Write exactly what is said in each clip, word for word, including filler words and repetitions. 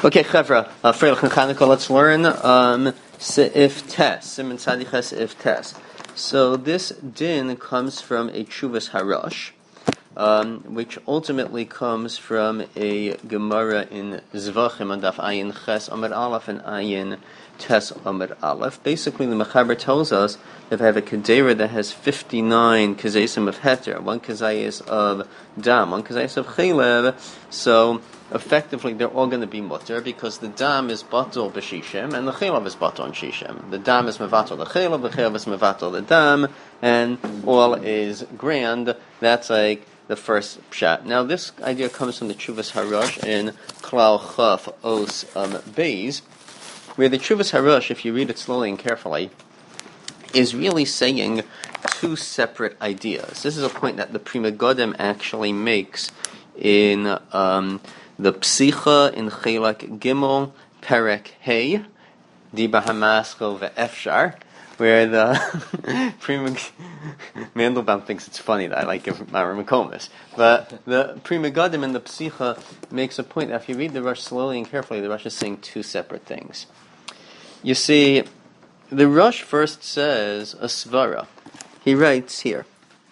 Okay, Chevra, uh, Freilich and Chanukah, let's learn um, Se'if Tes, Siman Tzadiches Se'if Tes. So this din comes from a Chuvas Harash, um, which ultimately comes from a Gemara in Zvachim on Daf Ayin Ches Amud Aleph and Ayin Tes Amud Aleph. Basically, the Mechaber tells us that if I have a Kedera that has fifty-nine Kazesim of Heter, one Kazayis of Dam, one Kazayis of Chelev, so effectively they're all going to be mutter because the dam is batal b'shishim and the chelav is batal on shishim. The dam is mevatal the chelav, the chelav is mevatal the dam, and all is grand. That's like the first pshat. Now this idea comes from the Chuvas Harash in Klal Chaf Os um, Beis, where the Chuvas Harash, if you read it slowly and carefully, is really saying two separate ideas. This is a point that the Pri Megadim actually makes in um, the Psicha in Chelak Gimel Perek Hey Diba Hamaschel ve'efshar, where the Pri Mandelbaum thinks it's funny that I like Mara Makomis, but the Pri Megadim in the Psicha makes a point that if you read the Rush slowly and carefully, the Rush is saying two separate things. You see, the Rush first says a svara. He writes here,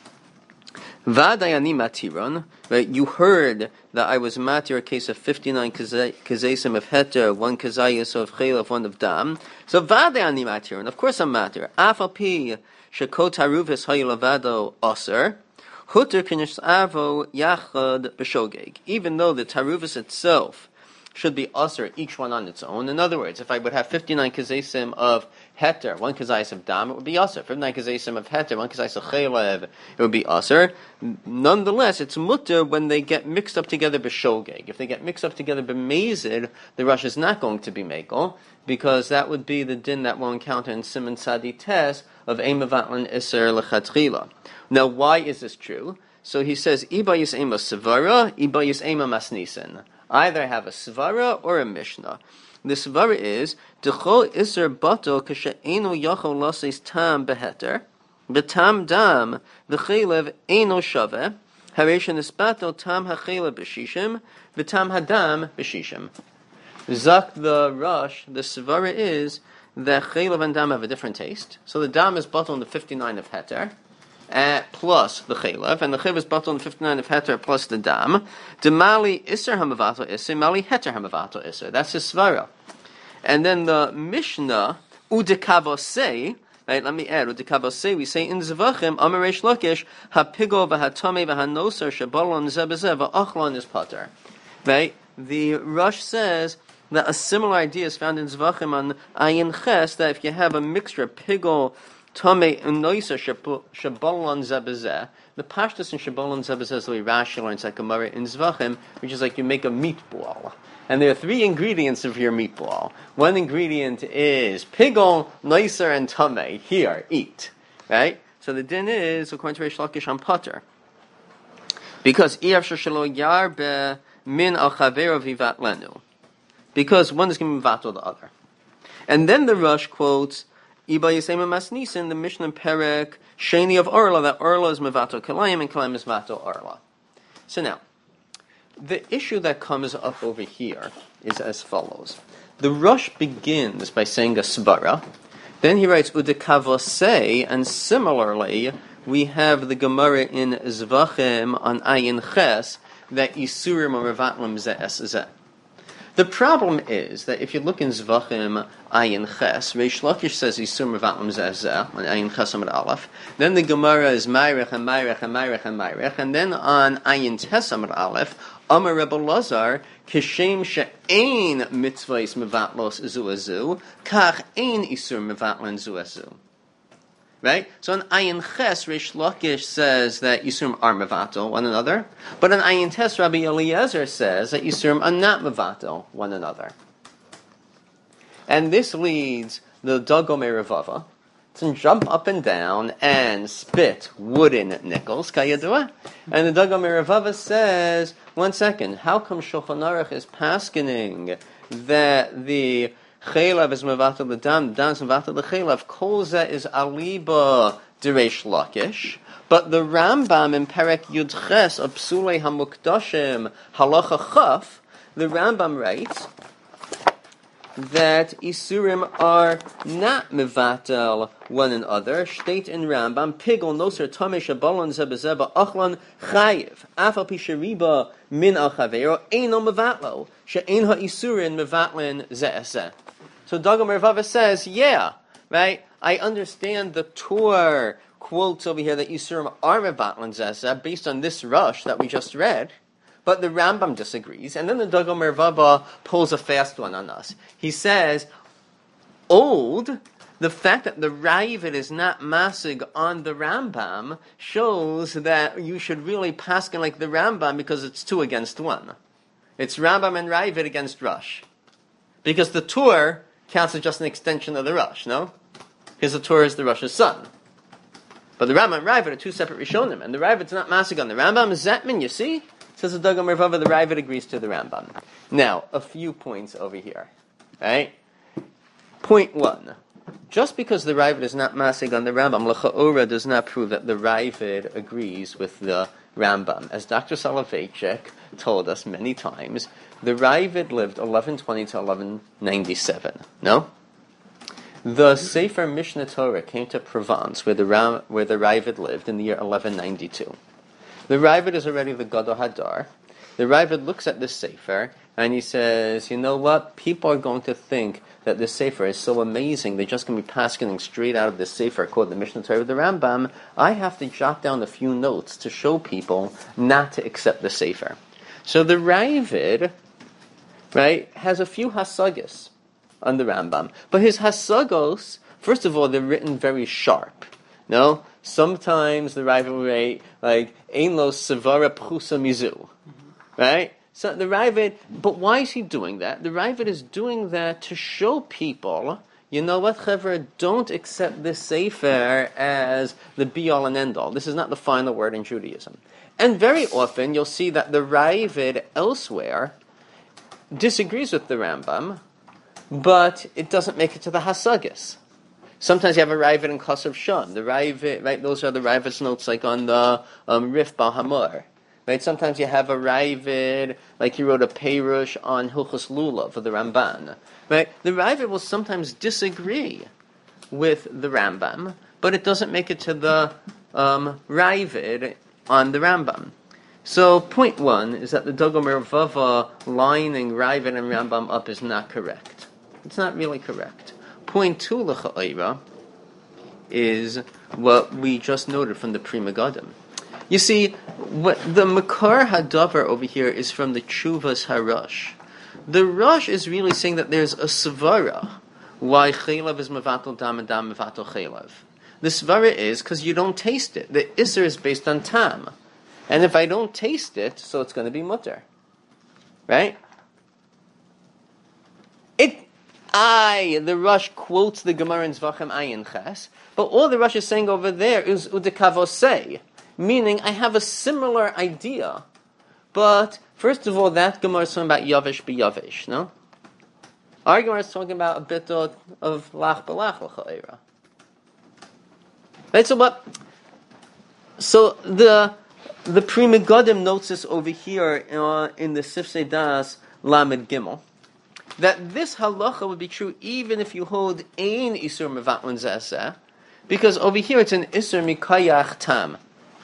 Vadayani matiron, right? You heard that I was matir a case of fifty-nine kazesim of heter, one kazayis of chelav, one of dam. So vadayani matiron, of course I'm matir. Afalpi shekot haruvis hayilavado aser, huter kinish avo yachad b'shogeg. Even though the taruvis itself should be aser, each one on its own. In other words, if I would have fifty-nine kazesim of heter, one kazayis of dam, it would be aser. fifty-nine kazesim of heter, one kazayis of chelev, it would be aser. Nonetheless, it's mutter when they get mixed up together b'shogeg. If they get mixed up together b'mezid, the rush is not going to be mekel, because that would be the din that we'll encounter in Siman Tzadi Tes of Ema Vatlan Iser Lechatchila. Now, why is this true? So he says, Iba yis ema sevara, Iba yis ema masnisen. Either have a svara or a mishnah. The svara is Dechol iser bato kashe eno yachol lasis tam beheter, betam dam v'chelev eno shave, hareshen isbato tam hachelev b'shishim, v'tam hadam b'shishim. Zak the Rush, the svara is that chelev and dam have a different taste. So the dam is bato on the fifty-nine of heter, Uh, plus the chelev, and the chelev is batal on fifty-nine of heter plus the dam. Demali iser hamavato iser, mali heter hamavato iser. That's his svara. And then the Mishnah udekavosei, right? Let me add udekavosei. We say in Zvachim amaresh lakish hapigo v'hatame v'hanoser shabalon zebezeh v'achlon is pater. Right? The Rush says that a similar idea is found in Zvachim on Ayin Ches, that if you have a mixture of pigo, Tome unoisa shabalon zebezeh. The pashtus in shabalon zebezeh is the way Rashi learns like Gemara in Zvachim, which is like you make a meatball, and there are three ingredients of your meatball. One ingredient is pigon, noiser, and tame. Here, eat. Right. So the din is according to Reish Lakish on Potter, because iyavshar shelo yarbe min al chavero vivat lenu, because one is going to be vatal the other, and then the Rush quotes Iba Yisema Masnisin, the Mishnah Perek Sheni of Orla, that Orla is Mevato Kalayim and Kalayim is Vato Orla. So now, the issue that comes up over here is as follows. The Rush begins by saying a svara, then he writes Udekavosei, and similarly, we have the Gemara in Zvachim on Ayin Ches that Yisurim or Mevatlim Ze'es Zeh. The problem is that if you look in Zvachim Ayin Ches, Reish Lakish says Yisur Mevatlim Zeh on Ayin Ches Amud Aleph. Then the Gemara is Mayrech and Mayrech and Mayrech and Mayrech, and then on Ayin Tes Amud Aleph, Amar Rebbe Lazar Kishem she'ein mitzvahs mevatlos zu azu, kach ein Yisur Mevatlim zu azu. Right? So in Ayin Ches, Reish Lakish says that Yisurim are mevatel one another, but in Ayin Tes, Rabbi Eliezer says that Yisurim are not mevatel one another. And this leads the Dagomei Revava to jump up and down and spit wooden nickels, kayadua. And the Dagomei Revava says, one second, how come Shulchan Aruch is paskening that the Chelav is mevatel the dam, the dam is mevatel the chelav. Kol zeh is aliba dereish lakish. But the Rambam in Perek Yud Ches of Psulei Hamukdashim Halacha Chaf, the Rambam writes that Isurim are not mevatel one another. State in Rambam, Pigol noser tamish abalon zebezeba achlan chayiv. Afal pishariba min al chavero eino mevatlo. She'ein ha-Isurim mevatlin ze'eseh. So Dagom Mervava says, yeah, right? I understand the Torah quotes over here that Yisurim are mevatlin zezeh based on this rush that we just read, but the Rambam disagrees, and then the Dagom Mervava pulls a fast one on us. He says, old, the fact that the Ravid is not masig on the Rambam shows that you should really paskin like the Rambam because it's two against one. It's Rambam and Ravid against Rush. Because the Torah counts as just an extension of the Rush, no? Because the Torah is the Rush's son. But the Rambam and Ravid are two separate Rishonim, and the Ravid's not masig on the Rambam. Is that mean, you see? Says the Dagom Mervava, the Ravid agrees to the Rambam. Now, a few points over here. Right? Point one. Just because the Ravid is not masig on the Rambam, l'cha'ora does not prove that the Ravid agrees with the Rambam. As Doctor Soloveitchik told us many times, the Ravid lived eleven twenty to eleven ninety-seven. No? The Sefer Mishnah Torah came to Provence, where the Ram, where the Ravid lived, in the year eleven ninety-two. The Ravid is already the Gadol Hadar. The Ravid looks at this Sefer, and he says, you know what? People are going to think that this Sefer is so amazing, they're just going to be passing straight out of this Sefer called the Mishnah Torah of the Rambam. I have to jot down a few notes to show people not to accept the Sefer. So the Ravid, right, has a few hasagos on the Rambam. But his hasagos, first of all, they're written very sharp. No? Sometimes the Ravid will write, like, Ein lo sevara pchusa mizu. Right? So the Ravid, but why is he doing that? The Ravid is doing that to show people, you know what, Chevra, don't accept this Sefer as the be-all and end-all. This is not the final word in Judaism. And very often you'll see that the Ravid elsewhere disagrees with the Rambam, but it doesn't make it to the Hasagis. Sometimes you have a Ravid in Kosav Shon. The Ravid, right? Those are the Ravid's notes, like on the um, Rif Bahamor. Right? Sometimes you have a Ravid, like he wrote a Perush on Hilchos Lulav for the Ramban. Right? The Ravid will sometimes disagree with the Rambam, but it doesn't make it to the um, Ravid on the Rambam. So point one is that the Dagom Mervava lining Ravid and Rambam up is not correct. It's not really correct. Point two, l'cha'ira, is what we just noted from the Pri Megadim. You see, what the Makar Hadavar over here is from the Chuvas Harush. The Rush is really saying that there's a svara why chelav is mevatel dam and dam mevatel chelav. The svara is because you don't taste it. The Isser is based on tam. And if I don't taste it, so it's going to be mutter. Right? It... I, the Rush quotes the Gemara in Zvachim Ayin Ches, but all the Rush is saying over there is udekavosei, meaning I have a similar idea, but first of all, that Gemara is talking about yavish biyavish, no? Our Gemara is talking about a bit of, of lach belach l'cha'era. Right, so what? So the the Pri Megadim notes this over here uh, in the Sifsei Das Lamed Gimel, that this halacha would be true even if you hold ein isur mevatlin zeseh, because over here it's an isur mikayach tam,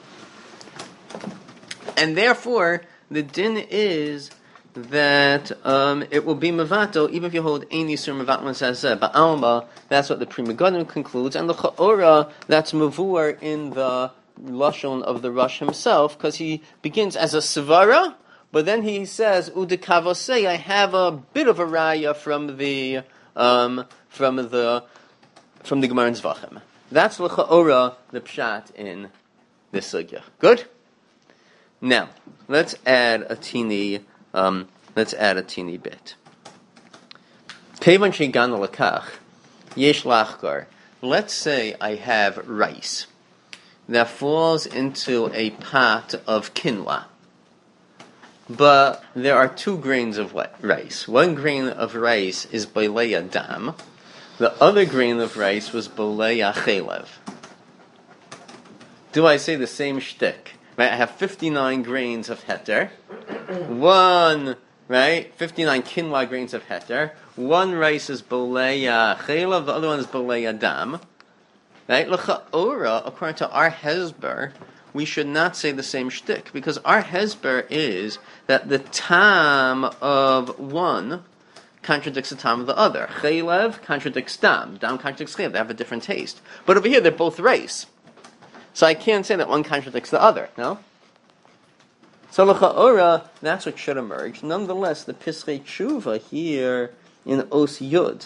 and therefore the din is that um, it will be mevatel even if you hold ein isur mevatlin zeseh. Ba'alma, that's what the Pri Megadim concludes, and the cha'ora that's mavur in the lashon of the Rush himself, because he begins as a svara. But then he says, "Udekavosei, I have a bit of a raya from the um, from the from the Gemara in Zvachim." That's l'cha'ora the pshat in this sugya. Good. Now let's add a teeny um, let's add a teeny bit. Kevan she'aganu lekach yesh lachkar. Let's say I have rice that falls into a pot of quinoa. But there are two grains of rice. One grain of rice is Baleya Dam. The other grain of rice was Baleya Chelev. Do I say the same shtick? Right, I have fifty-nine grains of heter. One right? fifty-nine kinwa grains of heter. One rice is boleya chelav, the other one is boleya dam. Right? L'cha'ora, according to our hezber, we should not say the same shtick, because our hezber is that the tam of one contradicts the tam of the other. Chelev contradicts dam. Dam contradicts chelev. They have a different taste. But over here, they're both rice. So I can't say that one contradicts the other, no? So l'cha'ora, that's what should emerge. Nonetheless, the Pischei Tshuva here in Os Yud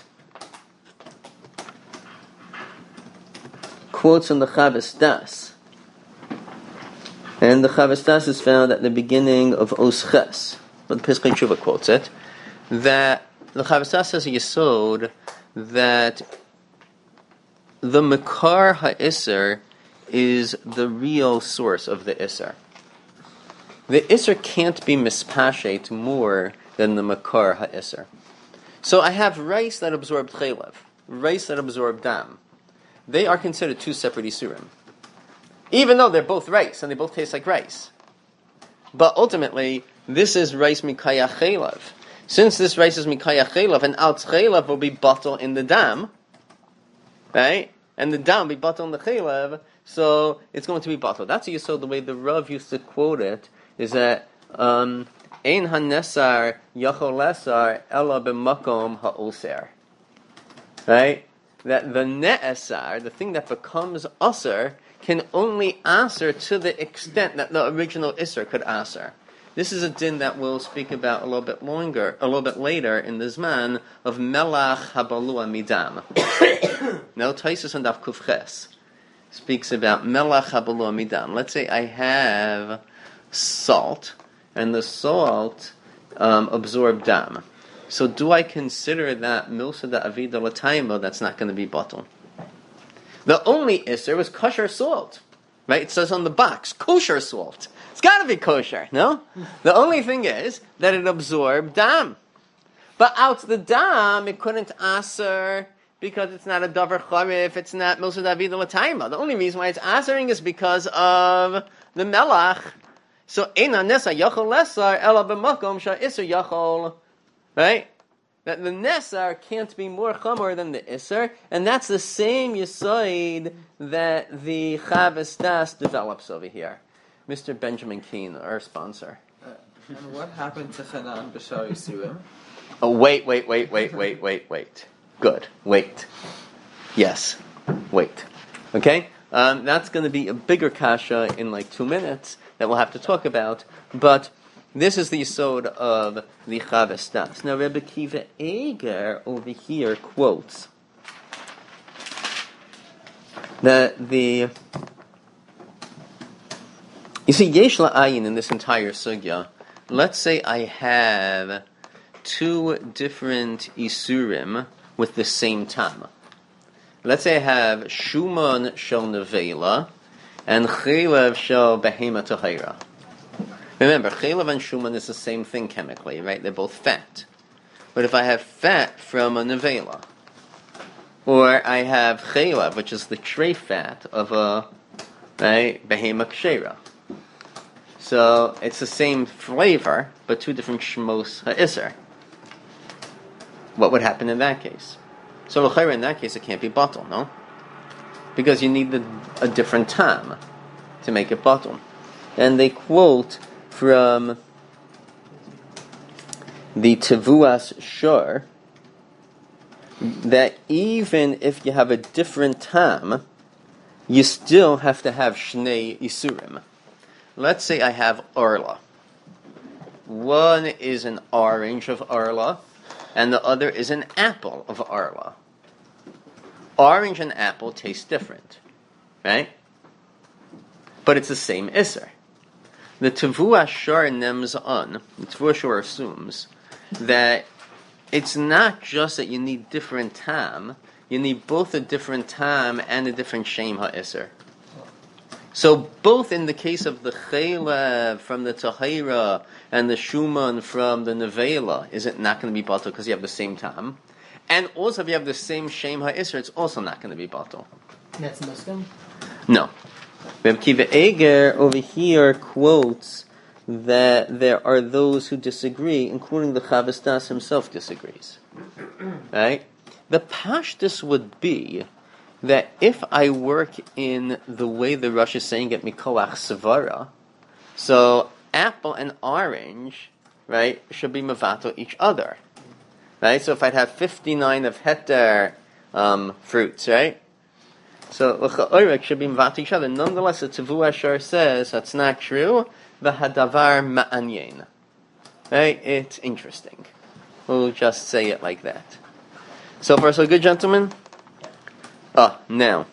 quotes on the Chavis Das. And the Chavis Das is found at the beginning of Os Ches, but the Pischei Tshuva quotes it, that the Chavis Das says a yesod that the Makar HaIsser is the real source of the Isser. The Isser can't be mispashet more than the Makar HaIsser. So I have rice that absorbed chelev, rice that absorbed dam. They are considered two separate Isurim, even though they're both rice and they both taste like rice. But ultimately, this is rice mikaya chelev. Since this rice is mikaya chelev, and alt chelev will be bottled in the dam, right? And the dam will be bottled in the chelev, so it's going to be bottled. That's how you saw the way the Rav used to quote it, is that um, ein hanesar yachol lesar ela b'makom ha'oser. Right? That the ne'esar, the thing that becomes aser, can only aser to the extent that the original iser could aser. This is a din that we'll speak about a little bit longer, a little bit later in the Zman of melach habalua midam. Now, Taisus and Daf Kufches speaks about melach habalua midam. Let's say I have salt, and the salt um, absorbed dam. So do I consider that milsa da avida l'taima that's not going to be bottled? The only isser was kosher salt. Right? It says on the box, kosher salt. It's got to be kosher, no? The only thing is that it absorbed dam. But out the dam, it couldn't aser because it's not a davar charif, it's not milsa da avida l'taima. The only reason why it's asering is because of the melach. So, eina nesa yachol lesar ela b'makom sha isser yachol. Right? That the Nesar can't be more chamor than the Isser, and that's the same Yisoid that the Chavis Das develops over here. Mister Benjamin Keane, our sponsor. Uh, and what happened to Chanan B'Shar Yisurim? Oh, wait, wait, wait, wait, wait, wait, wait. Good. Wait. Yes. Wait. Okay? Um, that's going to be a bigger kasha in like two minutes that we'll have to talk about, but this is the yesod of the Chavis Das. Now, Rebbe Kiva Eger over here quotes that the you see yesh la'ayin in this entire sugya. Let's say I have two different isurim with the same tam. Let's say I have shuman shel nevela and chelev shel behema tahira. Remember, chelev and shuman is the same thing chemically, right? They're both fat. But if I have fat from a nevela, or I have chelev, which is the tray fat of a right, behema kshera, so it's the same flavor, but two different shmos ha'isr. What would happen in that case? So l'chayra, in that case, it can't be bottle, no? Because you need the, a different tam to make it bottle. And they quote from the Tevuas Shor that even if you have a different tam, you still have to have shnei isurim. Let's say I have arla. One is an orange of arla, and the other is an apple of arla. Orange and apple taste different, right? But it's the same iser. The Tevuah Shor nems on, the Tevuah Shor assumes that it's not just that you need different tam, you need both a different tam and a different shem ha'isr. So both in the case of the chelev from the tahira and the shuman from the nevela, is it not going to be batal because you have the same tam? And also if you have the same shem ha'isr, it's also not going to be batal. That's Muslim? No. Reb Kiva Eger over here quotes that there are those who disagree, including the Chavos Das himself disagrees. Right? The pashtus would be that if I work in the way the Rosh is saying it, Mikoach Svara, so apple and orange, right, should be Mavato each other. Right? So if I'd have fifty-nine of Heter um, fruits, right? So L'cha'orek should be Mavato each other. Nonetheless, the Tevu Ashar says that's not true. V'hadavar ma'anyen. Right? It's interesting. We'll just say it like that. So far, so good, gentlemen? Ah, now,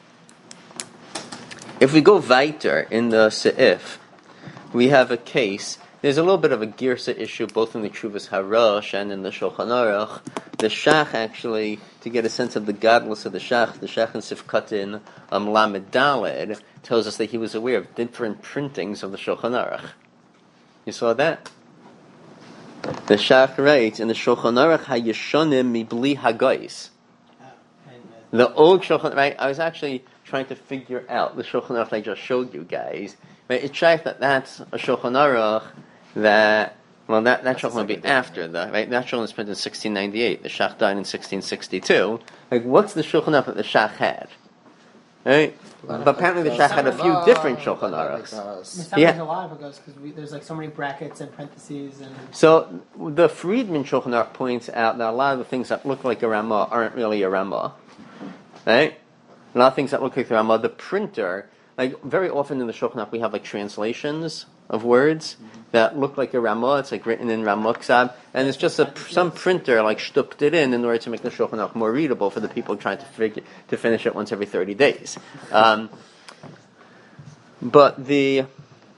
if we go weiter in the Se'if, we have a case. There's a little bit of a Girsa issue, both in the Chuvas Harosh and in the Shulchan Aruch. The Shach, actually, to get a sense of the godless of the Shach, the Shach in Sifkatin um, Lamed Daled tells us that he was aware of different printings of the Shulchan Aruch. You saw that? The Shach writes in the Shulchan Aruch Hayeshonim Mibli Hagais. The old Shulchan, right? I was actually trying to figure out the Shulchan Aruch I just showed you guys. Right? It's shaykh that that's a Shulchan Aruch that, well, that, that Shulchan would be after the, right? That Shulchan was printed in sixteen ninety-eight. The Shach died in sixteen sixty-two. Like, what's the Shulchan Aruch that the Shach had? Right? But apparently the Shach had a few different Shulchan Aruchs. Yeah. There's a lot of it because there's like so many brackets and parentheses and. So the Friedman Shulchan Aruch points out that a lot of the things that look like a Ramah aren't really a Ramah. Right? A lot of things that look like the Ramah. The printer, like very often in the Shulchan Aruch we have like translations of words mm-hmm. that look like a Ramah. It's like written in Ramah Ksab, and it's just a, some printer like shtupped it in in order to make the Shulchan Aruch more readable for the people trying to figure, to finish it once every thirty days. Um, but the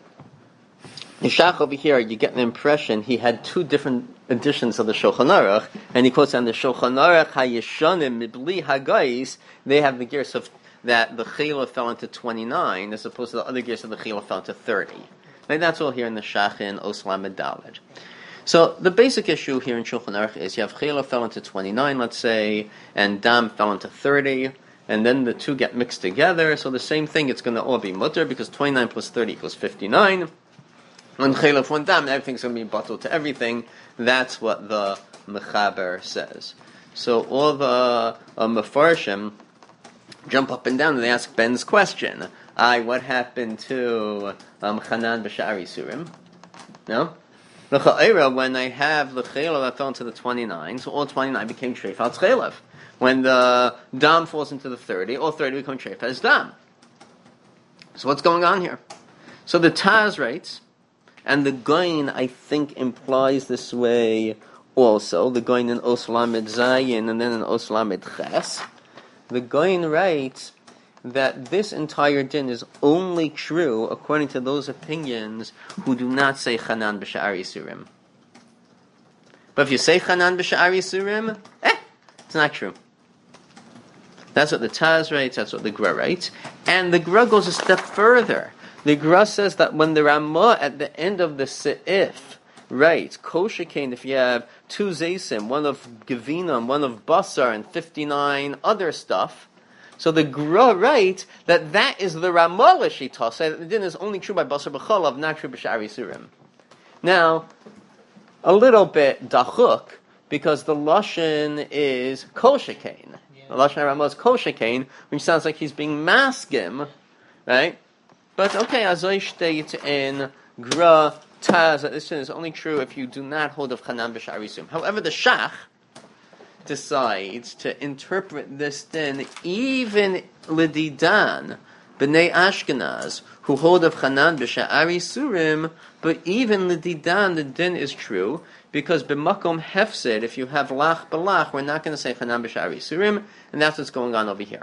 the Shach over here, you get the impression he had two different editions of the Shulchan Aruch, and he quotes on the Shulchan Aruch Hayeshonim Mibli Hagais. They have the gears of that the Chila fell into twenty-nine, as opposed to the other gears of the Chila fell into thirty. And that's all here in the Shach in Oslam Daled. So the basic issue here in Shulchan Aruch is you have Chila fell into twenty-nine, let's say, and Dam fell into thirty, and then the two get mixed together. So the same thing, it's going to all be mutter because twenty-nine plus thirty equals fifty-nine. When Chila one Dam, everything's going to be bottled to everything. That's what the Mechaber says. So all the uh, Mefarshim jump up and down and they ask Ben's question. I, what happened to um, Chanan b'Sha'ar Yisurim? No? When I have the Chelav that fell into the twenty-nine, so all twenty-nine became Shreifat Chelav. When the Dam falls into the thirty, all thirty become Shreifat Dam. So what's going on here? So the Taz writes, and the Goin, I think, implies this way also. The Goin in Os Lamed Zayin and then in Os Lamed Ches. The Goin writes that this entire din is only true according to those opinions who do not say Chanan b'Sha'ar Yisurim. But if you say Chanan b'Sha'ar Yisurim, eh, it's not true. That's what the Taz writes, that's what the Gra writes. And the Gra goes a step further. The Gra says that when the Ramah at the end of the Se'if writes, Koshikain, if you have two Zaysim, one of Gevina, one of Basar, and fifty-nine other stuff, so the Gra writes that that is the Ramah L'shita, so the din is only true by Basar B'chalav, not true b'Sha'ar Yisurim. Now, a little bit dachuk, because the Lashon is Koshikain. The Lashon Ramah is Koshikain, which sounds like he's being maskim, right? But okay, Azoy state in Gra Taz that this is only true if you do not hold of Chanan b'Sha'ar Yisurim. However, the Shach decides to interpret this din even L'didan B'nei Ashkenaz who hold of Chanan b'Sha'ar Yisurim, but even L'didan the din is true because b'makom hefsed, if you have lach b'lach, we're not going to say Chanan b'Sha'ar Yisurim, and that's what's going on over here.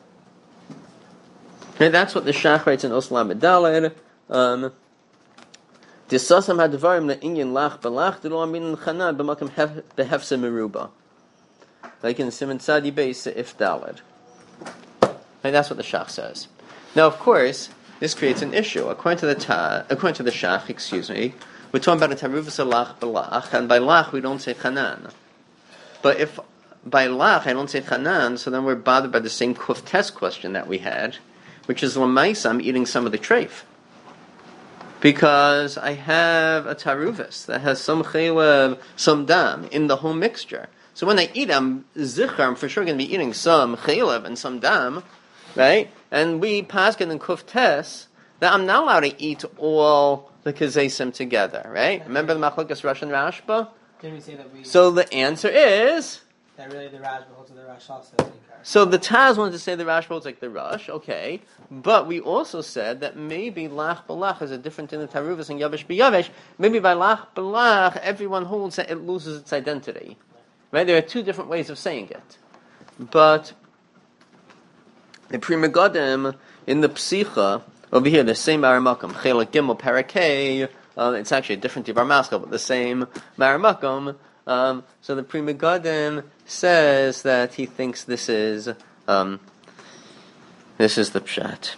Okay, that's what the Shach writes in Oslam Daled. Um, Disasam hadvarim le'inyan lach b'lach delo amin chanan b'makom behefse meruba. Like in Simon Tzadi Beis if Daled. And that's what the Shach says. Now, of course, this creates an issue. According to the ta, according to the Shach, excuse me, we're talking about a taruvas lach b'lach, and by lach we don't say chanan. But if by lach I don't say chanan, so then we're bothered by the same kuf test question that we had, which is l'maisa, I'm eating some of the treif. because I have a taruvis that has some chaylev, some dam in the whole mixture. So when I eat, I'm zichar, I'm for sure going to be eating some chaylev and some dam, right? And we paskin and kuftes that I'm not allowed to eat all the kazesim together, right? Remember the machlokas Rosh and Rashba? Didn't we say that we... So the answer is... That really the Rashba holds to the Rosh also. So the Taz wanted to say the Rashba holds like the Rosh, okay. But we also said that maybe Lach Balach is a different in the Taruvas and Yavish B'Yavish. Maybe by Lach Balach, everyone holds that it loses its identity. Right? There are two different ways of saying it. But the Pri Megadim in the Psicha, over here, the same Maramakum, Chelik Gimel Parakeh, uh, it's actually a different Dibar Maskal, but the same Maramakum. Um, so the Pri Megadim says that he thinks this is um, this is the pshat.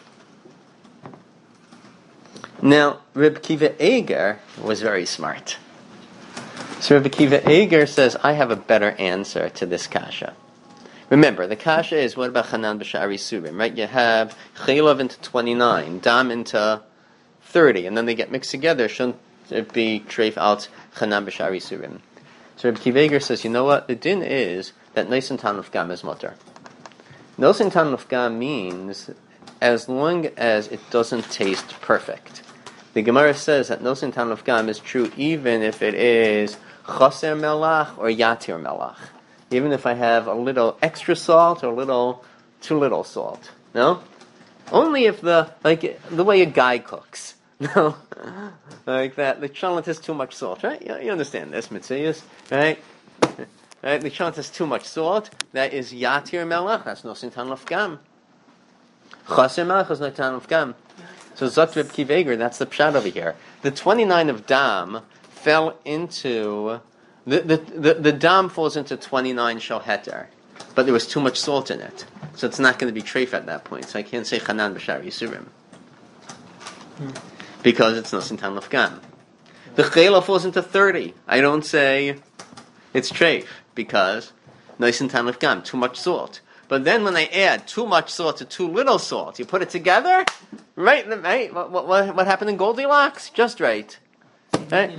Now, Reb Kiva Eger was very smart. So Reb Kiva Eger says, I have a better answer to this kasha. Remember, the kasha is, what about Chanan b'Sha'ari Surim, right? You have Chaylev into twenty-nine, Dam into thirty, and then they get mixed together. Shouldn't it be Treif out Chanan b'Sha'ari Surim? So Reb Kiva Eger says, you know what? The din is that Nosen Tan Lefgam is mutter. Nosen Tan Lefgam means as long as it doesn't taste perfect. The Gemara says that Nosen Tan Lefgam is true even if it is Chaser Melach or Yatir Melach. Even if I have a little extra salt or a little too little salt. No? Only if the, like, the way a guy cooks. No? Like that, the chalant has too much salt, right? You, you understand this, Mitzias, right? Right? The chalant has too much salt. That is Yatir Melach. That's Nosen Tan Lefgam. Chaser Melach is not Tan Lefgam. So Zot Reb Kiva Eger, that's the pshat over here. The twenty-nine of Dam fell into... The, the, the, the Dam falls into twenty-nine Shal Heter. But there was too much salt in it. So it's not going to be treif at that point. So I can't say Chanan b'Sha'ari Yisurim. Hmm. Because it's Nosen Tan Lefgam. The Chayla falls into thirty. I don't say it's treif. Because Nosen Tan Lefgam, too much salt. But then when I add too much salt to too little salt, you put it together, right? Right? What, what, what happened in Goldilocks? Just right. Right?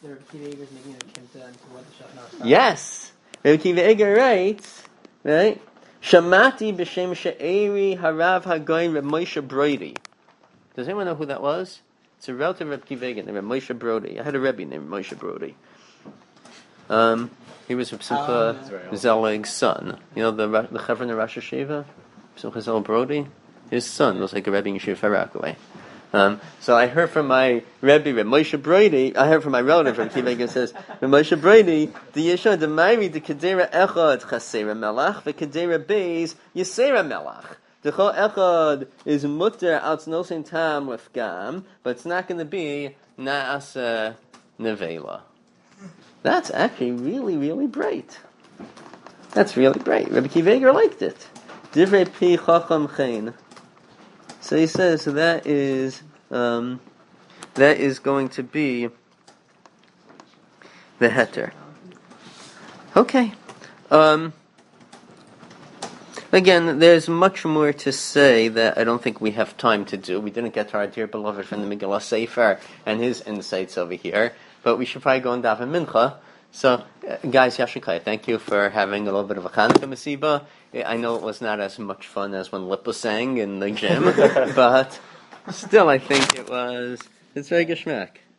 Yes. Reb Kiva Eger writes, right? Shamati b'shem she'eri harav hagoyin Reb Moshe Brody. Does anyone know who that was? It's a relative of Reb Kiva Eger named Reb Moshe Brody. I had a Rebbe named Moshe Brody. Um, he was Reb Simcha um, Zelig's son. You know the the Chevron of Rosh Hashiva? Simcha Zelig Brody? His son was like a Rebbe in Yeshiva Farakaway. Um, so I heard from my Rebbe, Reb Moshe Brody, I heard from my relative, Reb Kiva Eger says, Reb Moshe Brody, the Yeshua, the Mairi, the Kedera Echad, Chasera Melach, the Kedera Beis, Yisera Melach. The Chol Echad is mutter out Nosen Tam with Gam, but it's not going to be Naasa Nevela. That's actually really, really bright. That's really bright. Rebbe Kiva Eger liked it. Divrei Pi Chacham Chen. So he says so that is um, that is going to be the heter. Okay. Um, again, there's much more to say that I don't think we have time to do. We didn't get to our dear beloved from the Megillah Sefer and his insights over here, but we should probably go and daven mincha. So, uh, guys, Yashikai, thank you for having a little bit of a Chanukah Masiba. I know it was not as much fun as when Lippa sang in the gym, but still I think it was, it's very geschmack.